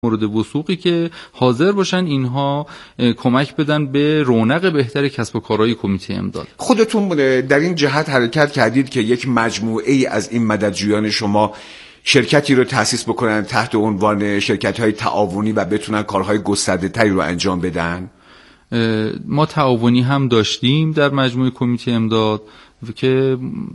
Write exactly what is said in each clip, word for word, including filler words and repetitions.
مورد وثوقی که حاضر باشن اینها کمک بدن به رونق بهتر کسب و کارهای کمیته امداد. خودتون در این جهت حرکت کردید که یک مجموعه ای از این مددجویان شما شرکتی رو تأسیس بکنن تحت عنوان شرکت‌های تعاونی و بتونن کارهای گسترده‌تری رو انجام بدن؟ ما تعاونی هم داشتیم در مجموعه کمیته امداد که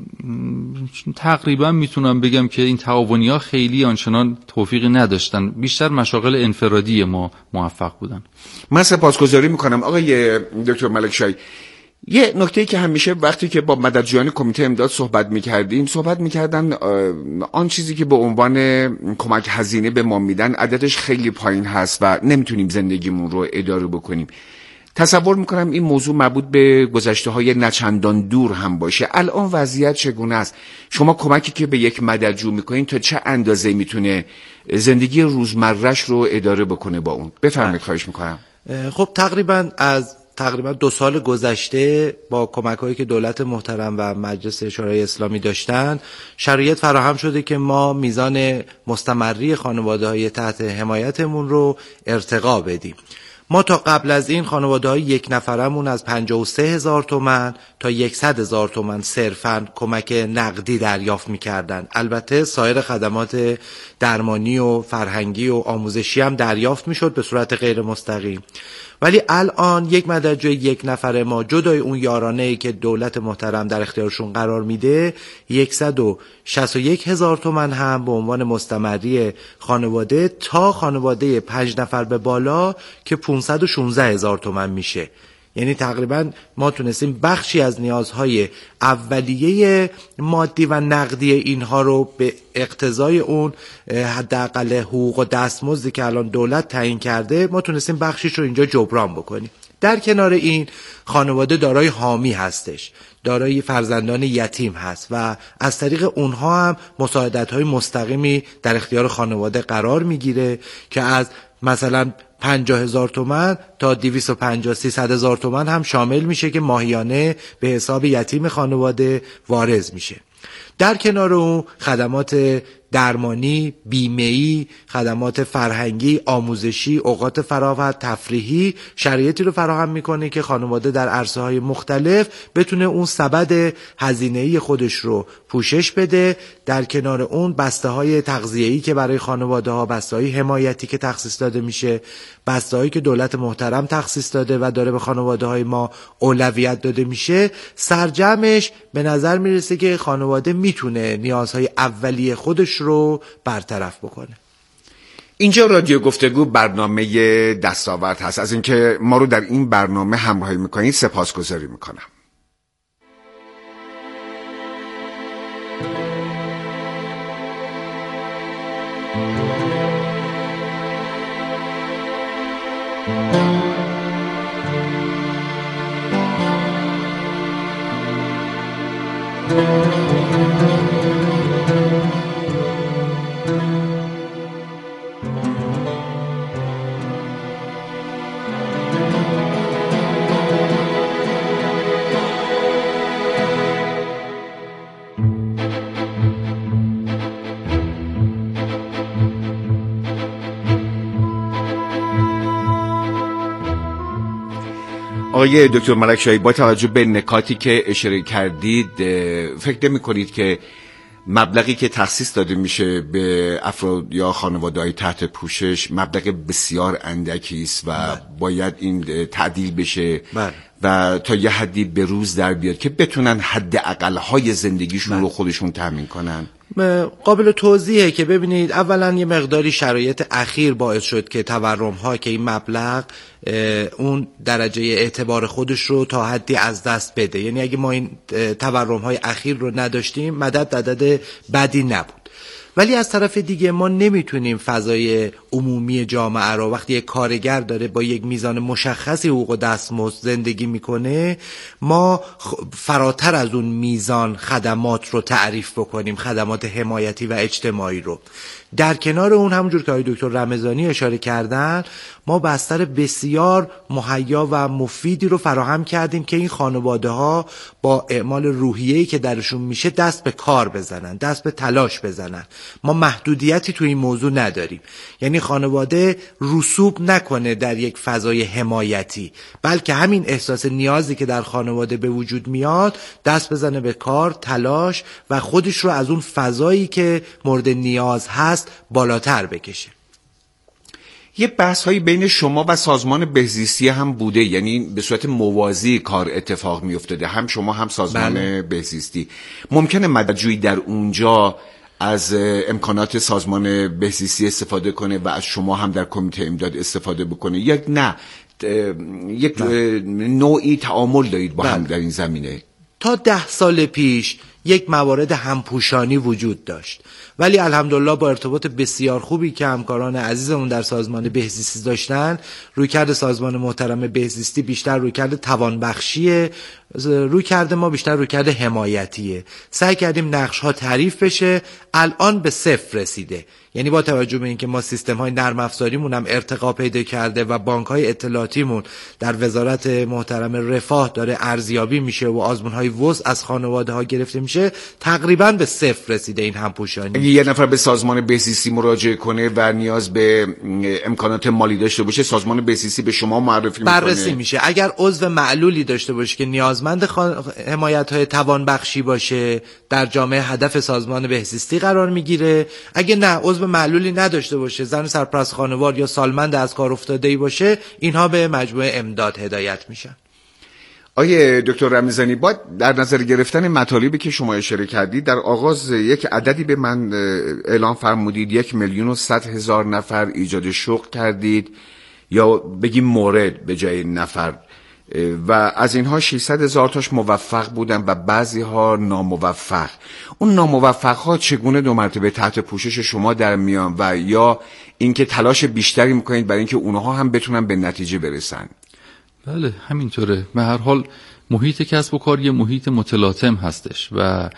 تقریبا میتونم بگم که این تعاونی‌ها خیلی آنچنان توفیقی نداشتن، بیشتر مشاغل انفرادی ما موفق بودن. من سپاسگزاری میکنم آقای دکتر ملکشاهی. یه نکته‌ای که همیشه وقتی که با مددجویان کمیته امداد صحبت میکردیم صحبت میکردن آن چیزی که به عنوان کمک هزینه به ما میدن عددش خیلی پایین هست و نمیتونیم زندگیمون رو اداره بکنیم. تصور میکنم این موضوع مربوط به گذشته های نچندان دور هم باشه. الان وضعیت چگونه است؟ شما کمکی که به یک مددجو میکنین تا چه اندازه میتونه زندگی روزمرهش رو اداره بکنه با اون؟ بفرمایید خواهش میکنم. خب تقریبا از تقریبا دو سال گذشته با کمک‌هایی که دولت محترم و مجلس شورای اسلامی داشتن شرایط فراهم شده که ما میزان مستمری خانواده‌های تحت حمایتمون رو ارتقا بدیم. ما تا قبل از این خانواده‌های یک نفرمون از پنجاه و سه هزار تومان تا صد هزار تومان صرفاً کمک نقدی دریافت می‌کردن. البته سایر خدمات درمانی و فرهنگی و آموزشی هم دریافت می‌شد به صورت غیر مستقیم. ولی الان یک مددجوی یک نفره ما جدای اون یارانه‌ای که دولت محترم در اختیارشون قرار میده صد و شصت و یک هزار تومان هم به عنوان مستمری خانواده تا خانواده پنج نفر به بالا که پانصد و شانزده هزار تومان میشه. یعنی تقریبا ما تونستیم بخشی از نیازهای اولیه مادی و نقدی اینها رو به اقتضای اون حداقل حقوق و دستمزدی که الان دولت تعیین کرده ما تونستیم بخشیش رو اینجا جبران بکنیم. در کنار این خانواده دارای حامی هستش، دارای فرزندان یتیم هست و از طریق اونها هم مساعدت‌های مستقیمی در اختیار خانواده قرار میگیره که از مثلا پنجاه هزار تومان تا دویست و پنجاه سیصد هزار تومان هم شامل میشه که ماهیانه به حساب یتیم خانواده وارد میشه. در کنار اون خدمات درمانی، بیمه‌ای، خدمات فرهنگی، آموزشی، اوقات فراغت، تفریحی شرایطی رو فراهم میکنه که خانواده در عرصه‌های مختلف بتونه اون سبد هزینه‌ای خودش رو پوشش بده. در کنار اون بسته‌های تغذیه‌ای که برای خانواده‌ها، بسته‌های حمایتی که تخصیص داده میشه، بسته‌هایی که دولت محترم تخصیص داده و داره به خانواده‌های ما اولویت داده میشه، سرجمش به نظر میرسه که خانواده میتونه نیازهای اولیه خودش رو برطرف بکنه. اینجا رادیو گفتگو برنامه دستاورد هست. از اینکه ما رو در این برنامه همراهی میکنید سپاسگزاری میکنم. آقای دکتر ملکشاهی، با توجه به نکاتی که اشاره کردید فکر نمی کنید که مبلغی که تخصیص داده میشه به افراد یا خانواده‌های تحت پوشش مبلغ بسیار اندکی است و بله. باید این تعدیل بشه بله. و تا یه حدی به روز در بیاد که بتونن حد اقل‌های زندگیشون بله. رو خودشون تامین کنن؟ قابل توضیحه که ببینید اولا یه مقداری شرایط اخیر باعث شد که تورم ها که این مبلغ اون درجه اعتبار خودش رو تا حدی از دست بده. یعنی اگه ما این تورم های اخیر رو نداشتیم مدد عدد بدی نبود. ولی از طرف دیگه ما نمیتونیم فضای عمومی جامعه رو وقتی یک کارگر داره با یک میزان مشخصی حقوق و دستمزد زندگی میکنه ما فراتر از اون میزان خدمات رو تعریف بکنیم، خدمات حمایتی و اجتماعی رو. در کنار اون همونجور که آقای دکتر رمضانی اشاره کردن ما بستر بسیار مهیا و مفیدی رو فراهم کردیم که این خانواده ها با اعمال روحیه‌ای که درشون میشه دست به کار بزنن، دست به تلاش بزنن ما محدودیتی تو این موضوع نداریم. یعنی خانواده رسوب نکنه در یک فضای حمایتی، بلکه همین احساس نیازی که در خانواده به وجود میاد دست بزنه به کار، تلاش و خودش رو از اون فضایی که مورد نیاز هست بالاتر بکشه. یه بحث هایی بین شما و سازمان بهزیستی هم بوده، یعنی به صورت موازی کار اتفاق می افتاده، هم شما هم سازمان بله. بهزیستی. ممکنه مددجویی در اونجا از امکانات سازمان بهزیستی استفاده کنه و از شما هم در کمیته امداد استفاده بکنه، یک نه یک بله. نوعی تعامل دارید با بله. هم در این زمینه؟ تا ده سال پیش یک موارد همپوشانی وجود داشت، ولی الحمدلله با ارتباط بسیار خوبی که همکاران عزیزمون در سازمان بهزیستی داشتن، رویکرد سازمان محترم بهزیستی بیشتر رویکرد توانبخشیه، رویکرد ما بیشتر رویکرد حمایتیه. سعی کردیم نقش ها تعریف بشه، الان به صفر رسیده. یعنی با توجه به اینکه ما سیستم های نرم افزاریمون هم ارتقا پیدا کرده و بانک های اطلاعاتیمون در وزارت محترم رفاه داره ارزیابی میشه و آزمون های وضع از خانواده ها گرفته میشه، تقریبا به صفر رسیده این همپوشانی. اگه یه نفر به سازمان بهزیستی مراجعه کنه و نیاز به امکانات مالی داشته باشه، سازمان بهزیستی به شما معرفی میکنه، بررسی میشه. اگر عضو معلولی داشته باشه که نیازمند خان... حمایت های توانبخشی باشه، در جامعه هدف سازمان بهزیستی قرار میگیره. اگه نه عضو معلولی نداشته باشه، زن سرپرست خانوار یا سالمند از کار افتاده‌ای باشه، اینها به مجموعه امداد هدایت میشن. آیه دکتر رمضانی، با در نظر گرفتن مطالبی که شما اشاره کردید، در آغاز یک عددی به من اعلام فرمودید، یک میلیون و صد هزار نفر ایجاد شغل کردید، یا بگیم مورد به جای نفر، و از اینها ششصد هزار تاش موفق بودن و بعضی ها ناموفق. اون ناموفق ها چگونه دو مرتبه تحت پوشش شما در میان و یا اینکه تلاش بیشتری میکنید برای اینکه اونها هم بتونن به نتیجه برسن؟ بله همینطوره. به هر حال محیط کسب و کار یه محیط متلاطم هستش و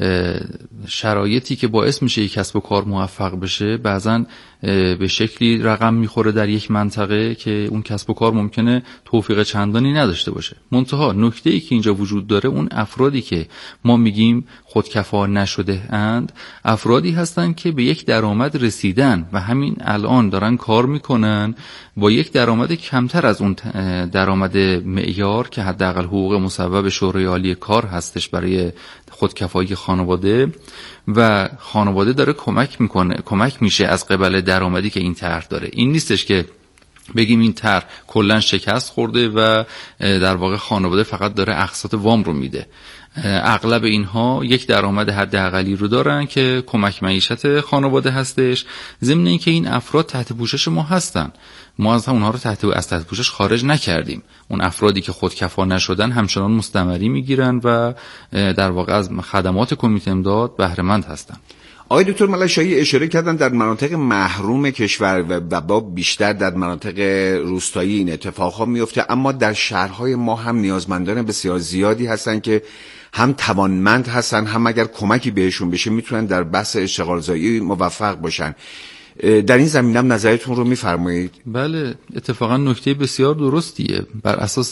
شرایطی که باعث میشه یک کسب و کار موفق بشه بعضن به شکلی رقم میخوره در یک منطقه که اون کسب و کار ممکنه توفیق چندانی نداشته باشه. منتها نکته‌ای که اینجا وجود داره، اون افرادی که ما میگیم خودکفا نشده اند، افرادی هستن که به یک درآمد رسیدن و همین الان دارن کار میکنن با یک درآمد کمتر از اون درآمد معیار که حداقل حقوق مصوب شورای عالی کار هستش برای خودکفایی خانواده، و خانواده داره کمک میکنه کمک میشه از قبل درآمدی که این طرح داره. این نیستش که بگیم این طرح کلا شکست خورده و در واقع خانواده فقط داره اقساط وام رو میده. اغلب اینها یک درآمد حداقلی رو دارن که کمک معیشت خانواده هستش، ضمن اینکه این افراد تحت پوشش ما هستن. ما از اونها رو تحت از تحت پوشش خارج نکردیم. اون افرادی که خودکفا نشدن همچنان مستمری میگیرن و در واقع از خدمات کمیته امداد بهره مند هستن. آقای دکتر ملکشاهی اشاره کردن در مناطق محروم کشور و با بیشتر در مناطق روستایی این اتفاقها میفته، اما در شهرهای ما هم نیازمندان بسیار زیادی هستن که هم توانمند هستن، هم اگر کمکی بهشون بشه میتونن در بحث اشتغالزایی موفق باشن. در این زمینه هم نظرتون رو میفرمایید؟ بله اتفاقا نکته بسیار درستیه. بر اساس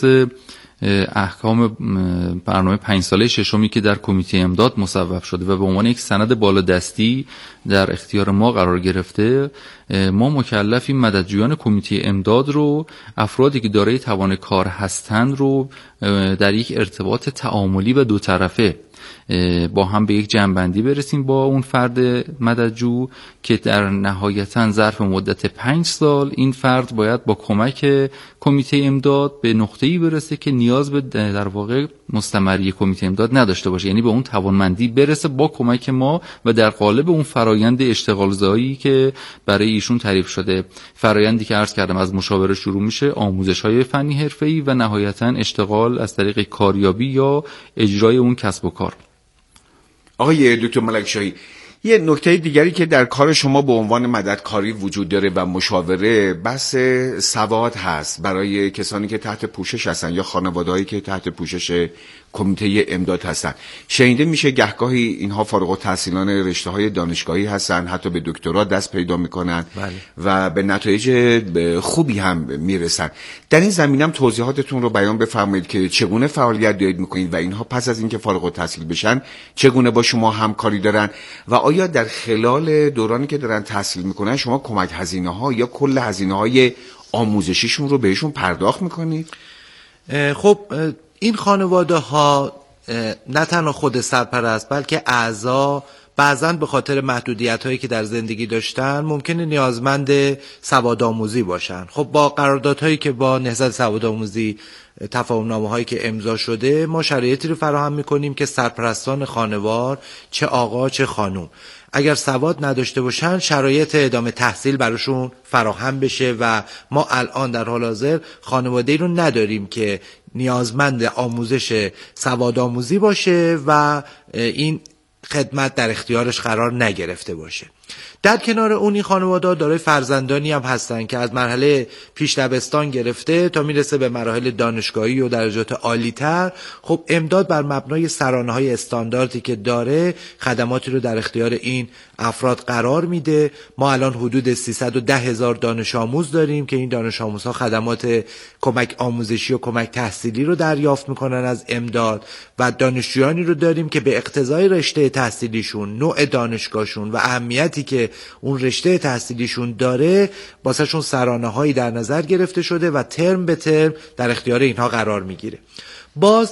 احکام برنامه پنج ساله ششمی که در کمیته امداد مصوب شده و به عنوان یک سند بالادستی در اختیار ما قرار گرفته، ما مکلفیم مددجویان کمیته امداد رو، افرادی که دارای توان کار هستند رو در یک ارتباط تعاملی و دو طرفه با هم به یک جمع‌بندی برسیم با اون فرد مددجو که در نهایتاً ظرف مدت پنج سال این فرد باید با کمک کمیته امداد به نقطه‌ای برسه که نیاز به در واقع مستمری کمیته امداد نداشته باشه، یعنی به اون توانمندی برسه با کمک ما و در قالب اون فرایند اشتغالزایی که برای ایشون تعریف شده. فرایندی که عرض کردم از مشاوره شروع میشه، آموزش‌های فنی حرفه‌ای و نهایتاً اشتغال از طریق کاریابی یا اجرای اون کسب و کار. آقای دکتر ملکشاهی، یه نکته دیگری که در کار شما به عنوان مددکاری وجود داره و مشاوره، بحث سواد هست برای کسانی که تحت پوشش هستن یا خانواده‌هایی که تحت پوشش کمیته امداد هستن. شنیده میشه گهگاهی اینها فارغ التحصیلان رشته‌های دانشگاهی هستن، حتی به دکترا دست پیدا میکنن بله. و به نتایج خوبی هم میرسن. در این زمینم توضیحاتتون رو بیان بفرمایید که چگونه فعالیت دارید میکنید و اینها پس از اینکه فارغ التحصیل بشن چگونه با شما همکاری دارن و آیا در خلال دورانی که دارن تحصیل میکنن شما کمک هزینه ها یا کل هزینه های آموزشیشون رو بهشون پرداخت میکنید؟ خب این خانواده ها نه تنها خود سرپرست بلکه اعضا بعضاً به خاطر محدودیت هایی که در زندگی داشتن ممکنه نیازمند سوادآموزی باشن. خب با قراردادهایی که با نهضت سوادآموزی تفاهم نامه هایی که امضا شده ما شرایطی رو فراهم میکنیم که سرپرستان خانوار چه آقا چه خانوم اگر سواد نداشته باشن شرایط ادامه تحصیل براشون فراهم بشه و ما الان در حال حاضر خانواده‌ای رو نداریم که نیازمند آموزش سوادآموزی باشه و این خدمت در اختیارش قرار نگرفته باشه. در کنار اون این خانواده دارای فرزندانی هم هستن که از مرحله پیش دبستان گرفته تا میرسه به مراحل دانشگاهی و درجات عالی تر. خب امداد بر مبنای سرانه های استانداردی که داره خدماتی رو در اختیار این افراد قرار میده. ما الان حدود سیصد و ده هزار دانش آموز داریم که این دانش آموزها خدمات کمک آموزشی و کمک تحصیلی رو دریافت میکنن از امداد و دانشجویانی رو داریم که به اقتضای رشته تحصیلیشون، نوع دانشگاهشون و اهمیتی که اون رشته تحصیلیشون داره واسهشون سرانه هایی در نظر گرفته شده و ترم به ترم در اختیار اینها قرار میگیره. باز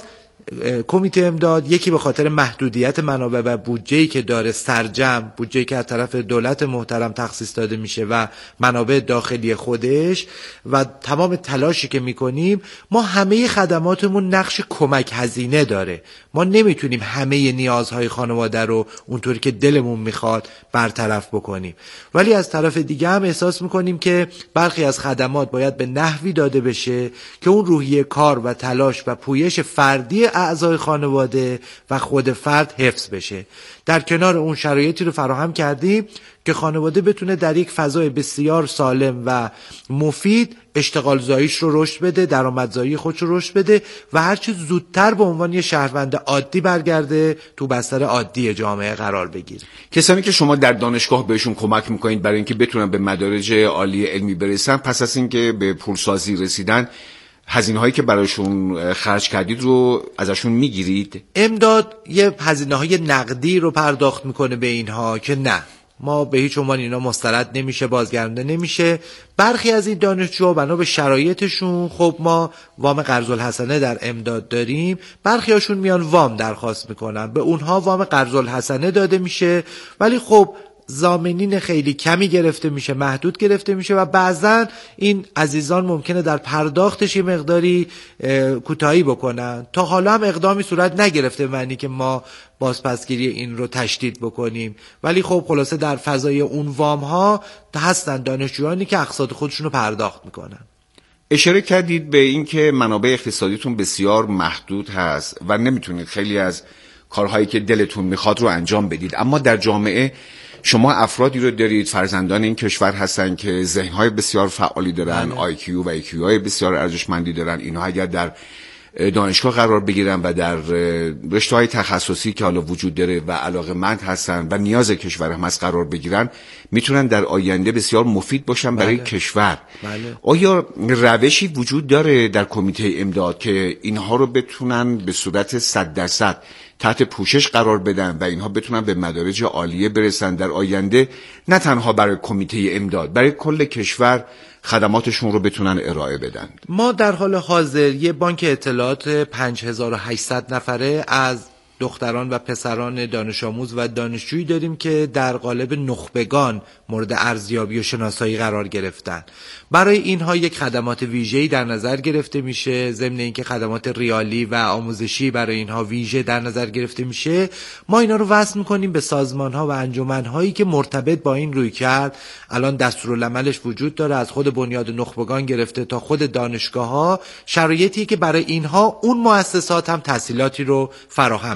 کمیته امداد یکی به خاطر محدودیت منابع و بودجه‌ای که داره سرجم بودجه‌ای که از طرف دولت محترم تخصیص داده میشه و منابع داخلی خودش و تمام تلاشی که میکنیم ما همه خدماتمون نقش کمک هزینه داره. ما نمیتونیم همه نیازهای خانواده رو اونطوری که دلمون میخواد برطرف بکنیم، ولی از طرف دیگه هم احساس میکنیم که برخی از خدمات باید به نحوی داده بشه که اون روحیه کار و تلاش و پویش فردی اعضای خانواده و خود فرد حفظ بشه. در کنار اون شرایطی رو فراهم کردیم که خانواده بتونه در یک فضای بسیار سالم و مفید اشتغال زاییش رو رشد بده، درآمدزایی خودش رو رشد بده و هرچی زودتر به عنوان یه شهروند عادی برگرده تو بستر عادی جامعه قرار بگیره. کسانی که شما در دانشگاه بهشون کمک میکنید برای اینکه بتونن به مدارج عالی علمی برسن، پس از اینکه به پولسازی رسیدن هزینه هایی که براشون خرج کردید رو ازشون میگیرید؟ امداد یه هزینه های نقدی رو پرداخت میکنه به اینها که نه، ما به هیچ عنوان اینا مسترد نمیشه، بازگردانده نمیشه. برخی از این دانشجوها بنا به شرایطشون خب ما وام قرض الحسنه در امداد داریم، برخی هاشون میان وام درخواست میکنن، به اونها وام قرض الحسنه داده میشه ولی خب ضامنین خیلی کمی گرفته میشه، محدود گرفته میشه و بعضا این عزیزان ممکنه در پرداختش یه مقداری کوتاهی بکنن. تا حالا هم اقدامی صورت نگرفته معنی که ما بازپسگیری این رو تشدید بکنیم، ولی خب خلاصه در فضای اون وام ها هستن دانشجویانی که اقساط خودشون رو پرداخت میکنن. اشاره کردید به این که منابع اقتصادیتون بسیار محدود هست و نمیتونید خیلی از کارهایی که دلتون میخواد رو انجام بدید، اما در جامعه شما افرادی رو دارید، فرزندان این کشور هستن که ذهن‌های بسیار فعالی دارن، آی کیو و ای کیو های بسیار ارزشمندی دارن. اینها اگر در دانشگاه قرار بگیرن و در رشته‌های تخصصی که حالا وجود داره و علاقه‌مند هستن و نیاز کشور هم از قرار بگیرن، میتونن در آینده بسیار مفید باشن برای بله. کشور. بله. آیا روشی وجود داره در کمیته امداد که اینها رو بتونن به صورت صد درصد تحت پوشش قرار بدن و اینها بتونن به مدارج عالیه برسن در آینده، نه تنها برای کمیته امداد، برای کل کشور خدماتشون رو بتونن ارائه بدن؟ ما در حال حاضر یه بانک اطلاعات پنج هزار و هشتصد نفره از دختران و پسران دانش آموز و دانشجویی داریم که در قالب نخبگان مورد ارزیابی و شناسایی قرار گرفتن. برای اینها یک خدمات ویژه‌ای در نظر گرفته میشه، ضمن اینکه خدمات ریالی و آموزشی برای اینها ویژه در نظر گرفته میشه. ما اینا رو وصل میکنیم به سازمان‌ها و انجمن‌هایی که مرتبط با این رویکرد الان دستورالعملش وجود داره، از خود بنیاد نخبگان گرفته تا خود دانشگاه‌ها، شرایطی که برای اینها اون مؤسسات هم تسهیلاتی رو فراهم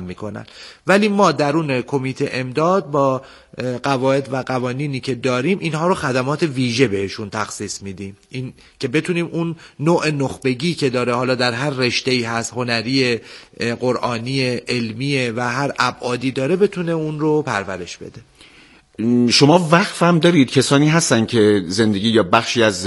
میکنن. ولی ما درون کمیته امداد با قواعد و قوانینی که داریم اینها رو خدمات ویژه بهشون تخصیص میدیم، این که بتونیم اون نوع نخبگی که داره حالا در هر رشته‌ای هست، هنری، قرآنی، علمیه و هر ابعادی داره، بتونه اون رو پرورش بده. شما وقف هم دارید؟ کسانی هستن که زندگی یا بخشی از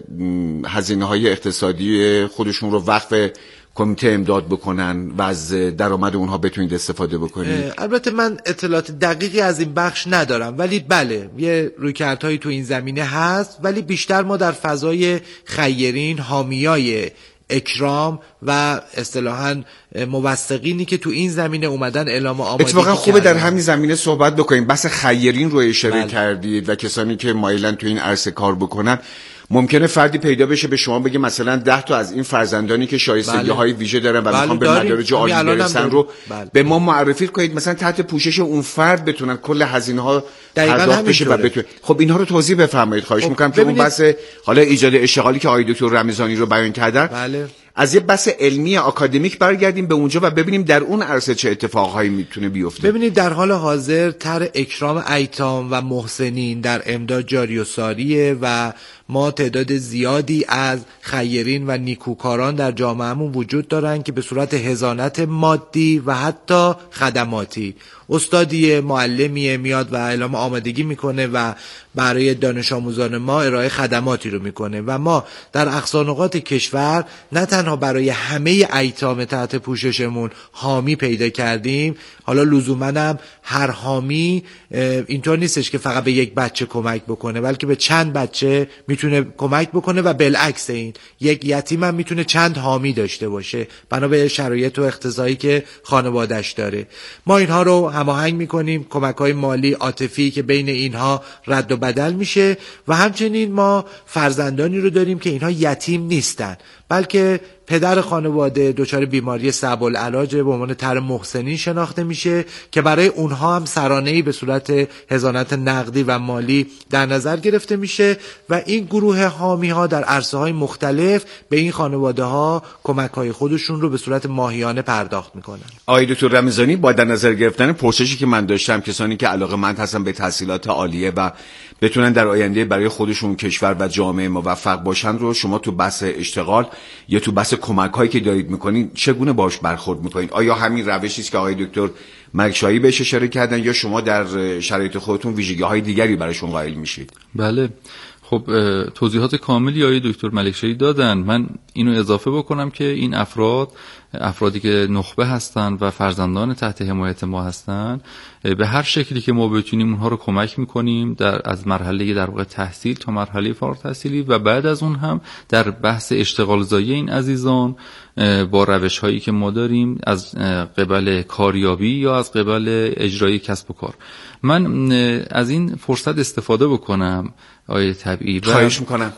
هزینه‌های اقتصادی خودشون رو وقف کمیته امداد بکنن و از درآمد اونها بتونید استفاده بکنید؟ البته من اطلاعات دقیقی از این بخش ندارم، ولی بله یه رویکردهایی تو این زمینه هست، ولی بیشتر ما در فضای خیرین، حامیای اکرام و اصطلاحاً موثقینی که تو این زمینه اومدن اعلام آمادگی کردن. اتفاقا خوبه در همین زمینه صحبت بکنیم. بحث خیرین رو اشاره بله. کردید و کسانی که مایلن تو این عرصه کار بکنن. ممکنه فردی پیدا بشه به شما بگه مثلا ده تا از این فرزندانی که شایستگی های ویژه دارن و بله میخوان به مدارج عالی برسن رو بله. به ما معرفی کنید، مثلا تحت پوشش اون فرد بتونن کل هزینه ها پرداخت بشه و بتونه. خب اینها رو توضیح بفرمایید خواهش خب میکنم، که اون بحث حالا ایجاد اشتغالی که آقای دکتر رمضانی رو بیان کردن بله. از یه بحث علمی آکادمیک برگردیم به اونجا و ببینیم در اون عرصه چه اتفاقهایی میتونه بیفته. ببینید در حال حاضر طرح اکرام ایتام و محسنین در امداد جاری و ساریه و ما تعداد زیادی از خیرین و نیکوکاران در جامعهمون وجود دارن که به صورت حضانت مادی و حتی خدماتی، استادی معلمی میاد و اعلام آمادگی میکنه و برای دانش آموزان ما ارائه خدماتی رو میکنه و ما در اقصا نقاط کشور نه تنها برای همه ایتام تحت پوششمون حامی پیدا کردیم، حالا لزوماً هم هر حامی اینطور نیستش که فقط به یک بچه کمک بکنه، بلکه به چند بچه میتونه کمک بکنه و بالعکس این یک یتیم هم میتونه چند حامی داشته باشه بنا به شرایط و اقتضایی که خانواده‌اش داره. ما اینها رو هماهنگ میکنیم، کمک‌های مالی، عاطفی که بین اینها رد و بدل میشه و همچنین ما فرزندانی رو داریم که اینها یتیم نیستن، بلکه پدر خانواده دچار بیماری صعب العلاج به عنوان طرح محسنین شناخته میشه که برای اونها هم سرانه‌ای به صورت حضانت نقدی و مالی در نظر گرفته میشه و این گروه حامی ها در عرصه‌های مختلف به این خانواده ها کمک‌های خودشون رو به صورت ماهیانه پرداخت میکنن. آقای دکتر رمضانی، با در نظر گرفتن پرسشی که من داشتم، کسانی که علاقه‌مند هستن به تحصیلات عالیه و بتونن در آینده برای خودشون، کشور و جامعه موفق باشن رو شما تو بحث اشتغال یا تو بحث کمک‌هایی که دارید میکنین چگونه باش برخورد میکنید؟ آیا همین روشی است که آقای دکتر ملکشاهی بهش اشاره کردن یا شما در شرایط خودتون ویژگی‌های دیگری براشون قائل میشید؟ بله، خب توضیحات کاملی آقای دکتر ملکشاهی دادن. من اینو اضافه بکنم که این افراد افرادی که نخبه هستن و فرزندان تحت حمایت ما هستن، به هر شکلی که ما بتونیم اونها رو کمک میکنیم در از مرحله در واقع تحصیل تا مرحله فارغ التحصیلی و بعد از اون هم در بحث اشتغال زایی این عزیزان با روش هایی که ما داریم از قبل کاریابی یا از قبل اجرای کسب و کار. من از این فرصت استفاده بکنم آیه طبیعی و خواهش میکنم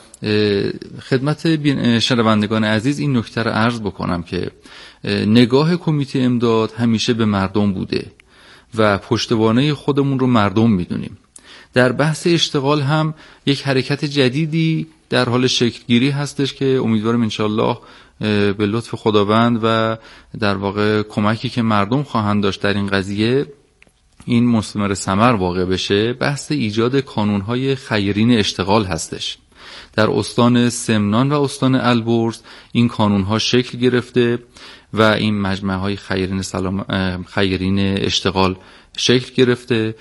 خدمت شنوندگان عزیز این نکته رو عرض بکنم که نگاه کمیته امداد همیشه به مردم بوده و پشتوانه خودمون رو مردم میدونیم. در بحث اشتغال هم یک حرکت جدیدی در حال شکلگیری هستش که امیدوارم انشالله به لطف خداوند و در واقع کمکی که مردم خواهند داشت در این قضیه این مثمر ثمر واقع بشه. بحث ایجاد کانونهای خیرین اشتغال هستش. در استان سمنان و استان البرز این کانونها شکل گرفته و این مجمعهای خیرین سلام خیرین اشتغال شکل گرفته.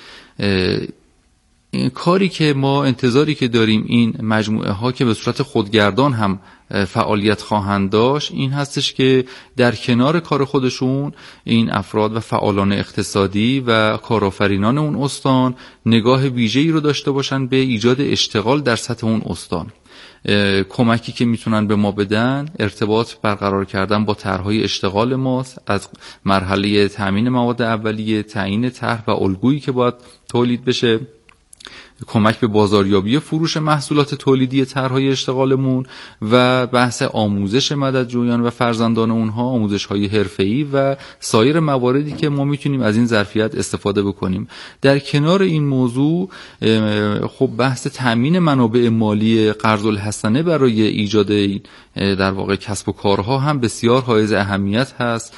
این کاری که ما انتظاری که داریم این مجموعه ها که به صورت خودگردان هم فعالیت خواهند داشت این هستش که در کنار کار خودشون این افراد و فعالان اقتصادی و کارآفرینان اون استان نگاه ویژه‌ای رو داشته باشن به ایجاد اشتغال در سطح اون استان. کمکی که میتونن به ما بدن ارتباط برقرار کردن با طرح‌های اشتغال ماست، از مرحله تامین مواد اولیه، تعیین طرح و الگویی که باید تولید بشه کمک به بازاریابی فروش محصولات تولیدی طرح‌های اشتغالمون و بحث آموزش مددجویان و فرزندان اونها، آموزش‌های حرفه‌ای و سایر مواردی که ما میتونیم از این ظرفیت استفاده بکنیم. در کنار این موضوع خب بحث تامین منابع مالی قرض الحسنه برای ایجاد در واقع کسب و کارها هم بسیار حائز اهمیت هست.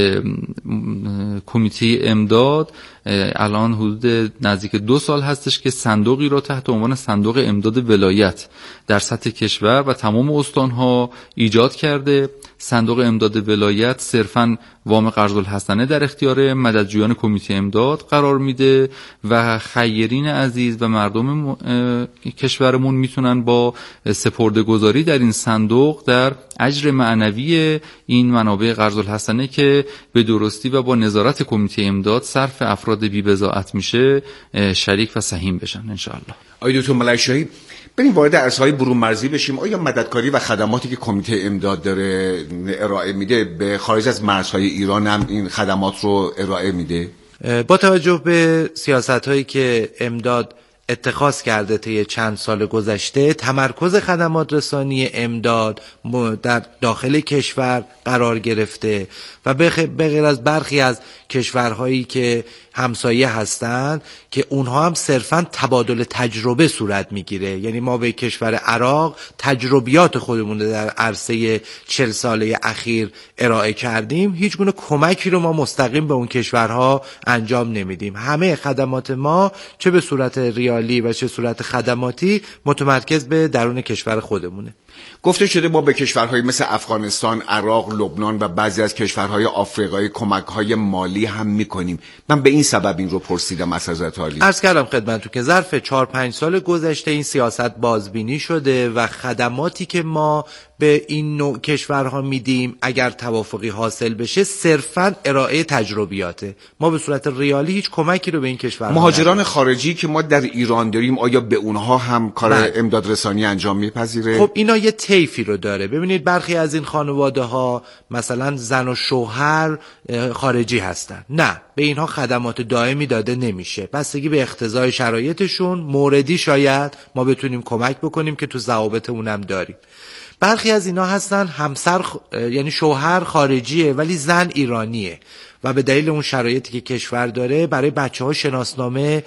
کمیته امداد الان حدود نزدیک دو سال هستش که صندوقی را تحت عنوان صندوق امداد ولایت در سطح کشور و تمام استانها ایجاد کرده. صندوق امداد ولایت صرفاً وام قرض الحسنه در اختیار مددجویان کمیته امداد قرار میده و خیرین عزیز و مردم کشورمون میتونن با سپرده‌گذاری در این صندوق در اجر معنوی این منابع قرض الحسنه که به درستی و با نظارت کمیته امداد صرف افراد بی بضاعت میشه شریک و سهیم بشن ان شاء الله. آقای دکتر ملک شاهی، بریم وارد عرصه‌های برون مرزی بشیم. آیا مددکاری و خدماتی که کمیته امداد داره ارائه میده به خارج از مرزهای ایران هم این خدمات رو ارائه میده؟ با توجه به سیاست‌هایی که امداد اتخاذ کرده طی چند سال گذشته، تمرکز خدمات رسانی امداد در داخل کشور قرار گرفته و به غیر از برخی از کشورهایی که همسایه هستند که اونها هم صرفاً تبادل تجربه صورت میگیره. یعنی ما به کشور عراق تجربیات خودمون در عرصه چهل ساله اخیر ارائه کردیم، هیچ گونه کمکی رو ما مستقیم به اون کشورها انجام نمیدیم. همه خدمات ما چه به صورت ریالی و چه صورت خدماتی متمرکز به درون کشور خودمونه. گفته شده ما به کشورهای مثل افغانستان، عراق، لبنان و بعضی از کشورهای آفریقایی کمک‌های مالی هم می‌کنیم. من به این سبب این رو پرسیدم از حضرت عالی. عرض کردم خدمتتون که ظرف چهار پنج سال گذشته این سیاست بازبینی شده و خدماتی که ما به این نوع کشورها میدیم اگر توافقی حاصل بشه صرفاً ارائه تجربیاته. ما به صورت ریالی هیچ کمکی رو به این کشورها مهاجران نداریم. خارجی که ما در ایران داریم آیا به اونها هم کار نه. امداد رسانی انجام میپذیره؟ خب اینا یه طیفی رو داره. ببینید برخی از این خانواده ها مثلا زن و شوهر خارجی هستن، نه به اینها خدمات دائمی داده نمیشه. بستگی به اقتضای شرایطشون موردی شاید ما بتونیم کمک بکنیم که تو ضوابطمون هم داریم. برخی از اینا هستن همسر خ... یعنی شوهر خارجیه ولی زن ایرانیه و به دلیل اون شرایطی که کشور داره برای بچه ها شناسنامه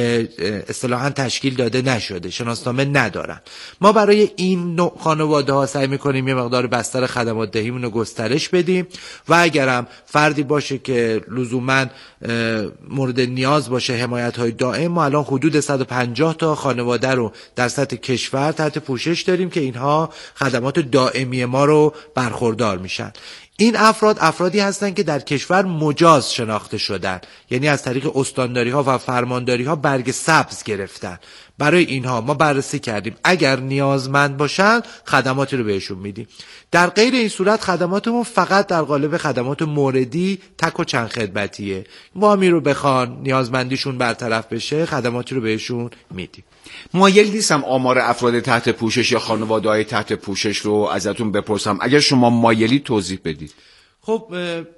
اصطلاحاً تشکیل داده نشده، شناسنامه ندارن. ما برای این نوع خانواده ها سعی میکنیم یه مقدار بستر خدمات دهیمون رو گسترش بدیم و اگرم فردی باشه که لزوماً مورد نیاز باشه حمایت های دائم، ما الان حدود صد و پنجاه تا خانواده رو در سطح کشور تحت پوشش داریم که اینها خدمات دائمی ما رو برخوردار میشن. این افراد افرادی هستند که در کشور مجاز شناخته شدن، یعنی از طریق استانداری ها و فرمانداری ها برگ سبز گرفتن. برای اینها ما بررسی کردیم، اگر نیازمند باشن خدماتی رو بهشون میدیم. در غیر این صورت خدماتمون فقط در قالب خدمات موردی تک و چند خدمتیه. وامی رو بخوان نیازمندیشون برطرف بشه خدماتی رو بهشون میدیم. مایل نیستم آمار افراد تحت پوشش یا خانواده‌های تحت پوشش رو ازتون بپرسم، اگر شما مایلی توضیح بدید. خب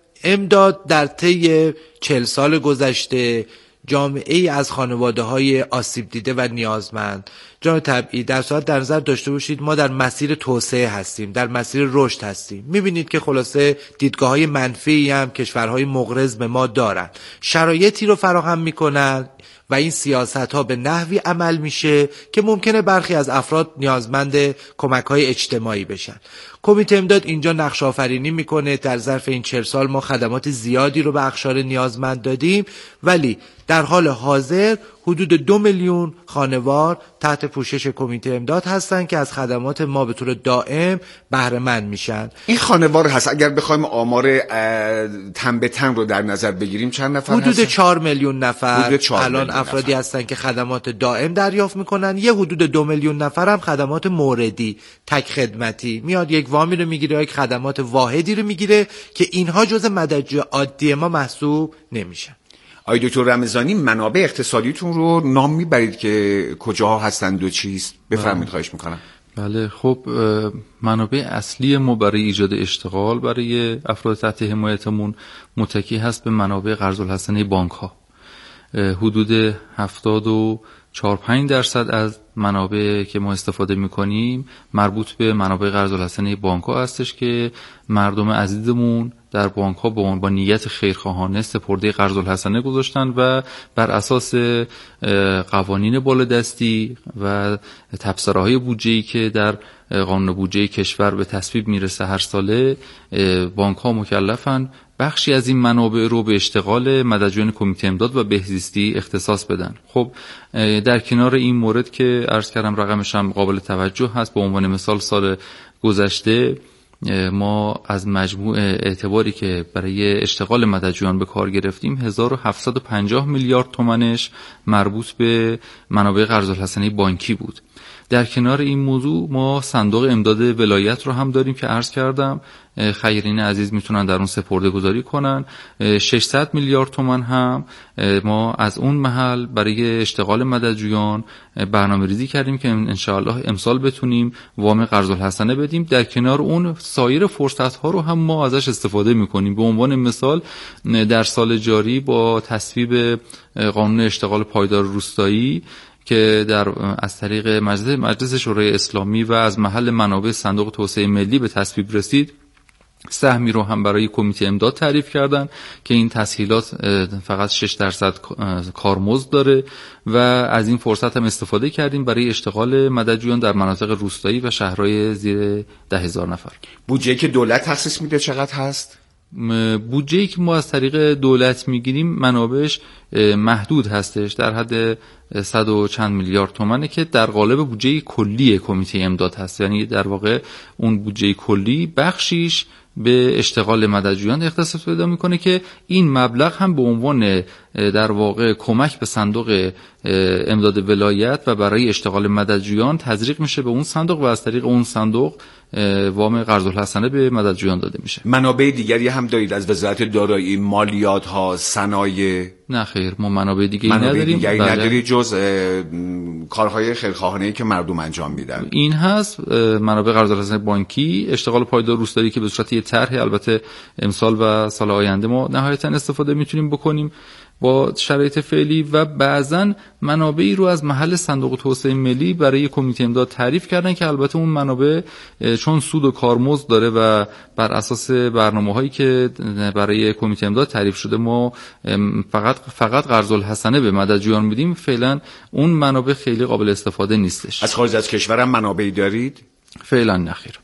امداد در طی چهل سال گذشته جامعه ای از خانواده های آسیب دیده و نیازمند جان طبعی در صورت در نظر داشته باشید ما در مسیر توسعه هستیم، در مسیر رشد هستیم. میبینید که خلاصه دیدگاه های منفی هم کشورهای مقرض به ما دارن، شرایطی رو فراهم میکنن و این سیاست ها به نحوی عمل میشه که ممکنه برخی از افراد نیازمند کمک های اجتماعی بشن. کمیته امداد اینجا نقش آفرینی میکنه. در ظرف این چهل سال ما خدمات زیادی رو به اقشار نیازمند دادیم، ولی در حال حاضر حدود دو میلیون خانوار تحت پوشش کمیته امداد هستن که از خدمات ما به طور دائم بهره مند میشن. این خانوار هست اگر بخوایم آمار تن به تن رو در نظر بگیریم چند نفر حدود هستن؟ چهار میلیون نفر چهار الان میلیون افرادی نفر هستن که خدمات دائم دریافت میکنن. یه حدود دو میلیون نفر هم خدمات موردی تک خدمتی، میاد یک وامی رو میگیره یا یک خدمات واحدی رو میگیره که اینها جزء مددجوی عادی ما محسوب نمیشن. آقای دکتر رمضانی منابع اقتصادیتون رو نام میبرید که کجاها هستند و چیست؟ بفرمایید خواهش میکنم. بله، خب منابع اصلی ما برای ایجاد اشتغال برای افراد تحت حمایتمون متکی هست به منابع قرض الحسنه بانک ها. حدود هفتاد و چهار پنج درصد از منابع که ما استفاده میکنیم مربوط به منابع قرض الحسنه بانک ها هستش که مردم عزیزمون در بانک ها با, با نیت خیرخواهانه سپرده قرض الحسنه گذاشتن و بر اساس قوانین بالادستی و تبصره‌های بودجه‌ای که در قانون بودجه کشور به تصویب میرسه هر ساله، بانک ها مکلفن بخشی از این منابع رو به اشتغال مددجویان کمیته امداد و بهزیستی اختصاص بدن. خب در کنار این مورد که عرض کردم رقمش هم قابل توجه هست، به عنوان مثال سال گذشته ما از مجموع اعتباری که برای اشتغال مددجویان به کار گرفتیم هزار و هفتصد و پنجاه میلیارد تومانش مربوط به منابع قرض الحسنه بانکی بود. در کنار این موضوع ما صندوق امداد ولایت رو هم داریم که عرض کردم خیرین عزیز میتونن در اون سپرده گذاری کنن. ششصد میلیارد تومان هم ما از اون محل برای اشتغال مددجویان برنامه ریزی کردیم که انشاءالله امسال بتونیم وام قرض الحسنه بدیم. در کنار اون سایر فرصت ها رو هم ما ازش استفاده میکنیم. به عنوان مثال در سال جاری با تصویب قانون اشتغال پایدار روستایی که در از طریق مجلس مجلس شورای اسلامی و از محل منابع صندوق توسعه ملی به تصویب رسید، سهمی رو هم برای کمیته امداد تعریف کردن که این تسهیلات فقط شش درصد کارمزد داره و از این فرصت هم استفاده کردیم برای اشتغال مددجویان در مناطق روستایی و شهرهای زیر ده هزار نفر. بودجه‌ای که دولت تخصیص میده چقدر هست؟ بودجه‌ای که ما از طریق دولت میگیریم منابعش محدود هستش، در حد صد و چند میلیارد تومانه که در قالب بودجه کلی کمیته امداد هست. یعنی در واقع اون بودجه کلی بخشیش به اشتغال مددجویان اختصاص پیدا میکنه که این مبلغ هم به عنوان در واقع کمک به صندوق امداد ولایت و برای اشتغال مددجویان تزریق میشه به اون صندوق و از طریق اون صندوق وام قرض الحسنه به مددجویان داده میشه. منابع دیگری هم دارید از وزارت دارایی، مالیات ها، صنایع؟ نه خیر، ما منابع دیگری منابع نداریم. دیگری بله. نداری جز کارهای خیرخواهانه‌ای که مردم انجام میدن. این هست منابع قرض الحسنه بانکی، اشتغال پایدار روستایی که به صورت یه طرح البته امسال و سال آینده ما نهایتا استفاده میتونیم بکنیم با شرایط فعلی، و بعضا منابعی رو از محل صندوق توسعه ملی برای کمیته امداد تعریف کردن که البته اون منابع چون سود و کارمزد داره و بر اساس برنامه‌هایی که برای کمیته امداد تعریف شده ما فقط فقط قرض الحسنه به مددجویان میدیم، فعلا اون منابع خیلی قابل استفاده نیستش. از خارج از کشور هم منابعی دارید؟ فعلا نخیر.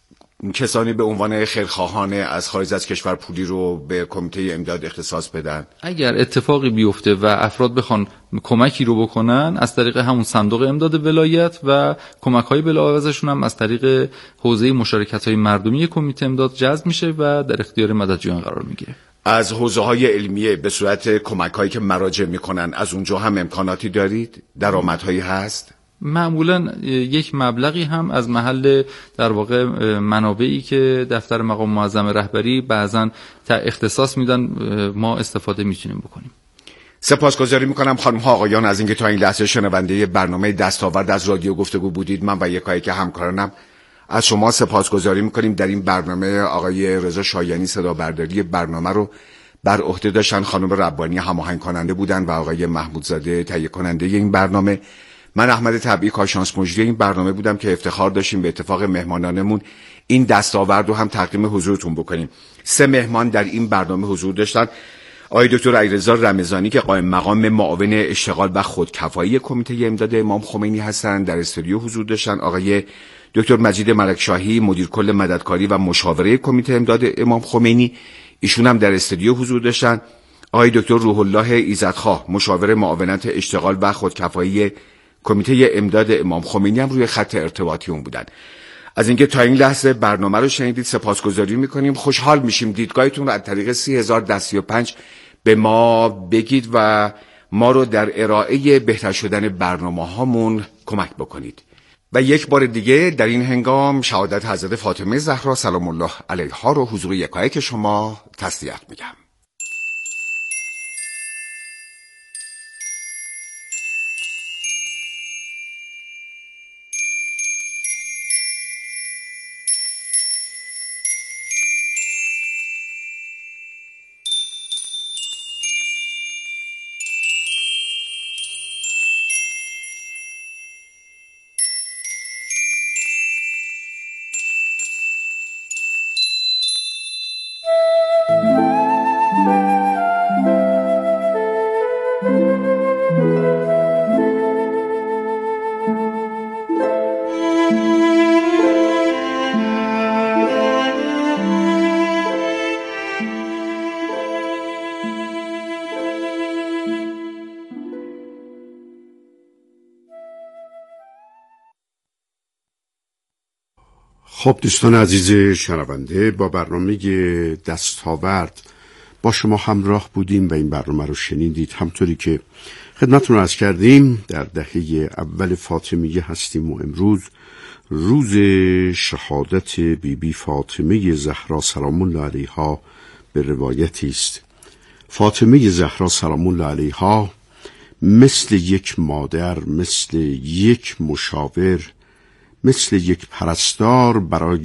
کسانی به عنوان خیرخواهانه از خارج از کشور پولی رو به کمیته امداد اختصاص بدن؟ اگر اتفاقی بیفته و افراد بخوان کمکی رو بکنن از طریق همون صندوق امداد ولایت و کمک‌های بلاعوضشون هم از طریق حوزه مشارکت‌های مردمی کمیته امداد جذب میشه و در اختیار مددجویان قرار میگیره. از حوزه‌های علمیه به صورت کمک‌هایی که مراجع میکنن از اونجا هم امکاناتی دارید؟ درآمدهایی هست؟ معمولا یک مبلغی هم از محل در واقع منابعی که دفتر مقام معظم رهبری بعضا اختصاص میدن ما استفاده میتونیم بکنیم. سپاسگزاری میکنم خانم ها آقایان از اینکه تا این لحظه شنونده برنامه دستاورد از رادیو گفتگو بودید. من و یکایی که همکارانم از شما سپاسگزاری میکنیم. در این برنامه آقای رضا شایانی صدا برداری برنامه رو بر عهده داشتن، خانم ربانی هماهنگ کننده بودن و آقای محمودزاده تهیه کننده این برنامه. من احمد طبیعی کارشناس مجری این برنامه بودم که افتخار داشتیم به اتفاق مهمانانمون این دستاورد رو هم تقدیم حضورتون بکنیم. سه مهمان در این برنامه حضور داشتن: آقای دکتر علیرضا رمضانی که قائم مقام معاون اشتغال و خودکفایی کمیته امداد امام خمینی هستند، در استودیو حضور داشتن. آقای دکتر مجید ملکشاهی مدیر کل مددکاری و مشاوره کمیته امداد امام خمینی، ایشون هم در استودیو حضور داشتن. آقای دکتر روح الله ایزدخواه مشاور معاونت اشتغال و خودکفایی کمیته امداد امام خمینی هم روی خط ارتباطی اون بودن. از اینکه تا این لحظه برنامه رو شنیدید سپاسگزاری میکنیم. خوشحال میشیم دیدگاهتون رو از طریق سی هزار و سی و پنج به ما بگید و ما رو در ارائه بهتر شدن برنامه هامون کمک بکنید. و یک بار دیگه در این هنگام شهادت حضرت فاطمه زهرا سلام الله علیها رو حضور یکایک شما تسلیت میگم. خب دوستان عزیز شنونده، با برنامه دستاورد با شما همراه بودیم و این برنامه رو شنیدید. همطوری که خدمتتون عرض کردیم در دهه اول فاطمیه هستیم و امروز روز شهادت بی بی فاطمه زهرا سلام الله علیها به روایتی است. فاطمه زهرا سلام الله علیها مثل یک مادر، مثل یک مشاور، مثل یک پرستار برای